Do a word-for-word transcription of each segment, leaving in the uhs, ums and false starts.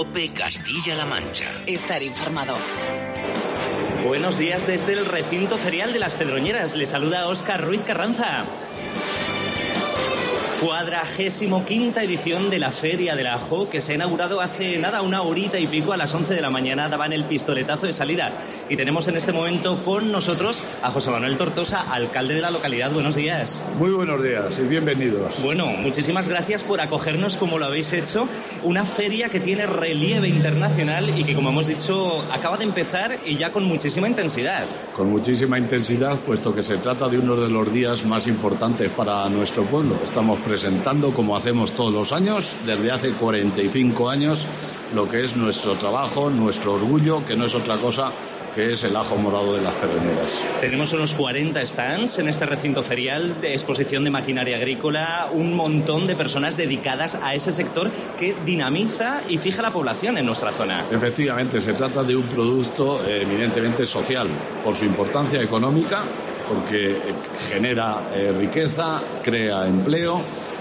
COPE Castilla-La Mancha. Estar informado. Buenos días desde el recinto ferial de Las Pedroñeras. Le saluda Óscar Ruiz Carranza. Cuadragésimo quinta edición de la Feria del Ajo, que se ha inaugurado hace nada, una horita y pico, a las once de la mañana daban el pistoletazo de salida. Y tenemos en este momento con nosotros a José Manuel Tortosa, alcalde de la localidad. Buenos días. Muy buenos días y bienvenidos. Bueno, muchísimas gracias por acogernos como lo habéis hecho. Una feria que tiene relieve internacional y que, como hemos dicho, acaba de empezar y ya con muchísima intensidad. Con muchísima intensidad, puesto que se trata de uno de los días más importantes para nuestro pueblo. Estamos presentando, como hacemos todos los años, desde hace cuarenta y cinco años, lo que es nuestro trabajo, nuestro orgullo, que no es otra cosa que es el ajo morado de Las Pedroñeras. Tenemos unos cuarenta stands en este recinto ferial de exposición de maquinaria agrícola, un montón de personas dedicadas a ese sector que dinamiza y fija la población en nuestra zona. Efectivamente, se trata de un producto eh, eminentemente social, por su importancia económica, porque genera eh, riqueza, crea empleo,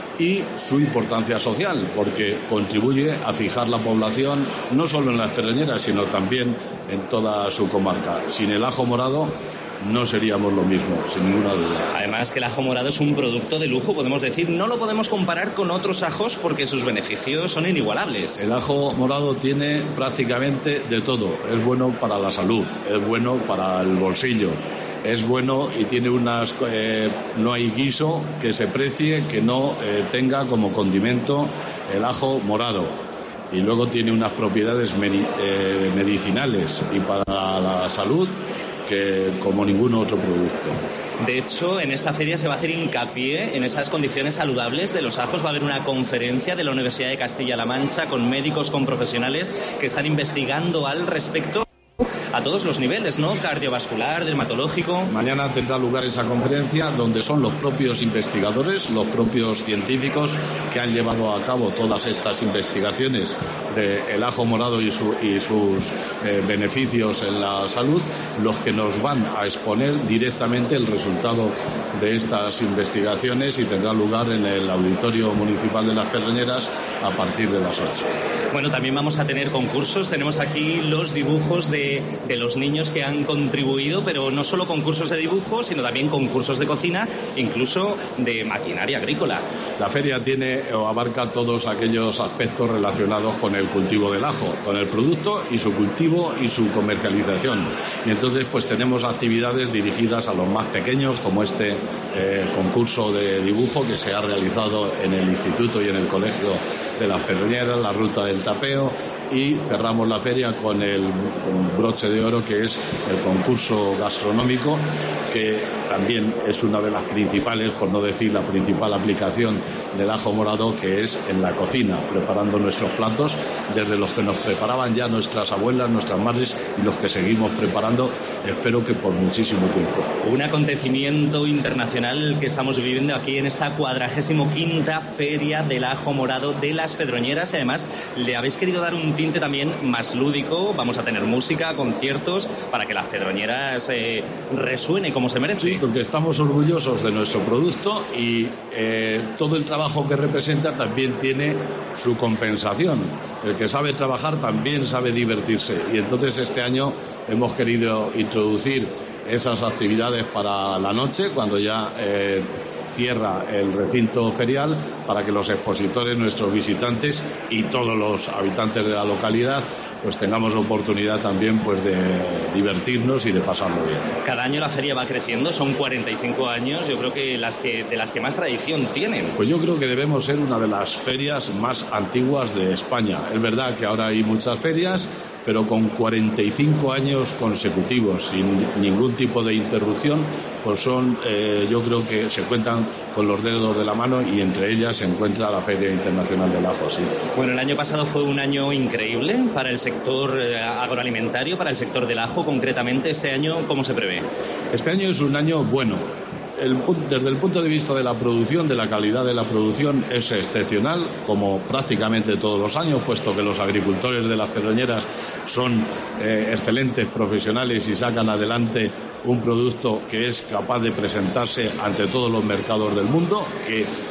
y su importancia social, porque contribuye a fijar la población no solo en Las Pedroñeras, sino también en toda su comarca. Sin el ajo morado no seríamos lo mismo, sin ninguna duda. Además que el ajo morado es un producto de lujo, podemos decir. No lo podemos comparar con otros ajos porque sus beneficios son inigualables. El ajo morado tiene prácticamente de todo. Es bueno para la salud, es bueno para el bolsillo, es bueno y tiene unas... Eh, no hay guiso que se precie que no eh, tenga como condimento el ajo morado. Y luego tiene unas propiedades medi- eh, medicinales y para la salud que como ningún otro producto. De hecho, en esta feria se va a hacer hincapié en esas condiciones saludables de los ajos. Va a haber una conferencia de la Universidad de Castilla-La Mancha con médicos, con profesionales que están investigando al respecto a todos los niveles, ¿no? Cardiovascular, dermatológico. Mañana tendrá lugar esa conferencia donde son los propios investigadores, los propios científicos que han llevado a cabo todas estas investigaciones del ajo morado y, su, y sus eh, beneficios en la salud, los que nos van a exponer directamente el resultado de estas investigaciones, y tendrá lugar en el Auditorio Municipal de Las Pedroñeras a partir de las ocho. Bueno, también vamos a tener concursos. Tenemos aquí los dibujos de, de los niños que han contribuido, pero no solo concursos de dibujo, sino también concursos de cocina, incluso de maquinaria agrícola. La feria tiene o abarca todos aquellos aspectos relacionados con el cultivo del ajo, con el producto y su cultivo y su comercialización. Y entonces pues tenemos actividades dirigidas a los más pequeños, como este eh, concurso de dibujo que se ha realizado en el instituto y en el colegio de Las Pedroñeras, la ruta del tapeo, y cerramos la feria con el broche de oro, que es el concurso gastronómico, que también es una de las principales, por no decir la principal aplicación del ajo morado, que es en la cocina, preparando nuestros platos, desde los que nos preparaban ya nuestras abuelas, nuestras madres, y los que seguimos preparando, espero que por muchísimo tiempo. Un acontecimiento internacional que estamos viviendo aquí en esta cuadragésimo quinta Feria del Ajo Morado de Las Pedroñeras. Y además le habéis querido dar un tinte también más lúdico. Vamos a tener música, conciertos, para que Las Pedroñeras eh, resuene como se merece. Sí, porque estamos orgullosos de nuestro producto y eh, todo el trabajo que representa también tiene su compensación. El que sabe trabajar también sabe divertirse, y entonces este año hemos querido introducir esas actividades para la noche, cuando ya eh, cierra el recinto ferial, para que los expositores, nuestros visitantes y todos los habitantes de la localidad pues tengamos oportunidad también pues de divertirnos y de pasarlo bien. Cada año la feria va creciendo, son cuarenta y cinco años, yo creo que las que de las que más tradición tienen. Pues yo creo que debemos ser una de las ferias más antiguas de España. Es verdad que ahora hay muchas ferias, pero con cuarenta y cinco años consecutivos, sin ningún tipo de interrupción, pues son, eh, yo creo que se cuentan con los dedos de la mano, y entre ellas se encuentra la Feria Internacional del Ajo, sí. Bueno, el año pasado fue un año increíble para el sector agroalimentario, para el sector del ajo concretamente. Este año, ¿cómo se prevé? Este año es un año bueno. El, desde el punto de vista de la producción, de la calidad de la producción, es excepcional, como prácticamente todos los años, puesto que los agricultores de Las Pedroñeras son eh, excelentes profesionales y sacan adelante un producto que es capaz de presentarse ante todos los mercados del mundo, que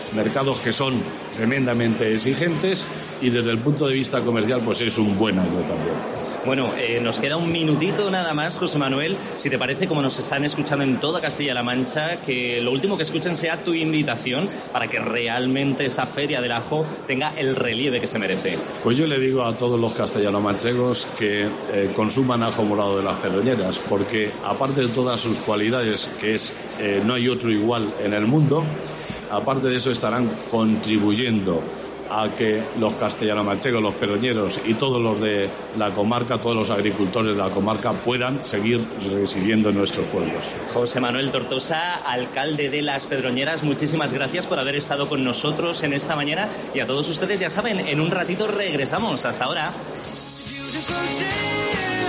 mercados que son tremendamente exigentes y desde el punto de vista comercial pues es un buen año también. Bueno, eh, nos queda un minutito nada más, José Manuel. Si te parece, como nos están escuchando en toda Castilla-La Mancha, que lo último que escuchen sea tu invitación para que realmente esta Feria del Ajo tenga el relieve que se merece. Pues yo le digo a todos los castellano-manchegos que eh, consuman ajo morado de las Pedroñeras, porque aparte de todas sus cualidades, que es eh, no hay otro igual en el mundo, aparte de eso estarán contribuyendo a que los castellano-manchegos, los pedroñeros y todos los de la comarca, todos los agricultores de la comarca puedan seguir residiendo en nuestros pueblos. José Manuel Tortosa, alcalde de Las Pedroñeras, muchísimas gracias por haber estado con nosotros en esta mañana y a todos ustedes, ya saben, en un ratito regresamos. Hasta ahora.